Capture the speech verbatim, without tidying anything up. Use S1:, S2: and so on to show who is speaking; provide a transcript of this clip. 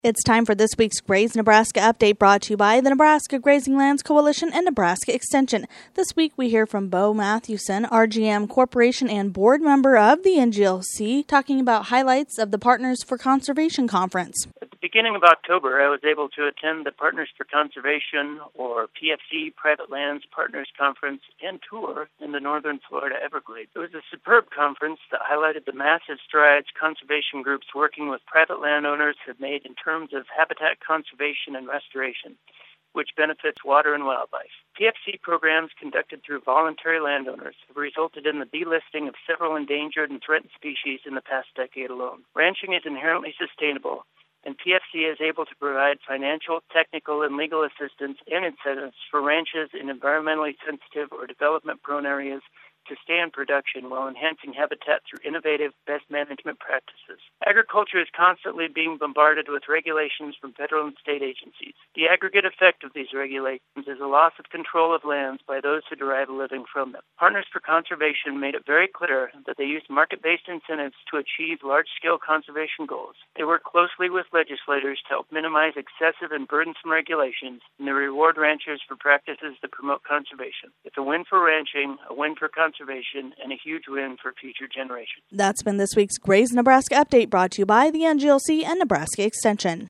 S1: It's time for this week's Graze Nebraska Update, brought to you by the Nebraska Grazing Lands Coalition and Nebraska Extension. This week we hear from Bo Mathewson, R G M Corporation and board member of the N G L C, talking about highlights of the Partners for Conservation Conference.
S2: At the beginning of October, I was able to attend the Partners for Conservation, or P F C, Private Lands Partners Conference and tour in the Northern Florida Everglades. It was a superb conference that highlighted the massive strides conservation groups working with private landowners have made in terms of habitat conservation and restoration, which benefits water and wildlife. P F C programs conducted through voluntary landowners have resulted in the delisting of several endangered and threatened species in the past decade alone. Ranching is inherently sustainable, and P F C is able to provide financial, technical, and legal assistance and incentives for ranches in environmentally sensitive or development-prone areas to stay in production while enhancing habitat through innovative best management practices. Agriculture is constantly being bombarded with regulations from federal and state agencies. The aggregate effect of these regulations is a loss of control of lands by those who derive a living from them. Partners for Conservation made it very clear that they use market-based incentives to achieve large-scale conservation goals. They work closely with legislators to help minimize excessive and burdensome regulations, and they reward ranchers for practices that promote conservation. It's a win for ranching, a win for conservation, conservation, and a huge win for future generations.
S1: That's been this week's Graze Nebraska Update, brought to you by the N G L C and Nebraska Extension.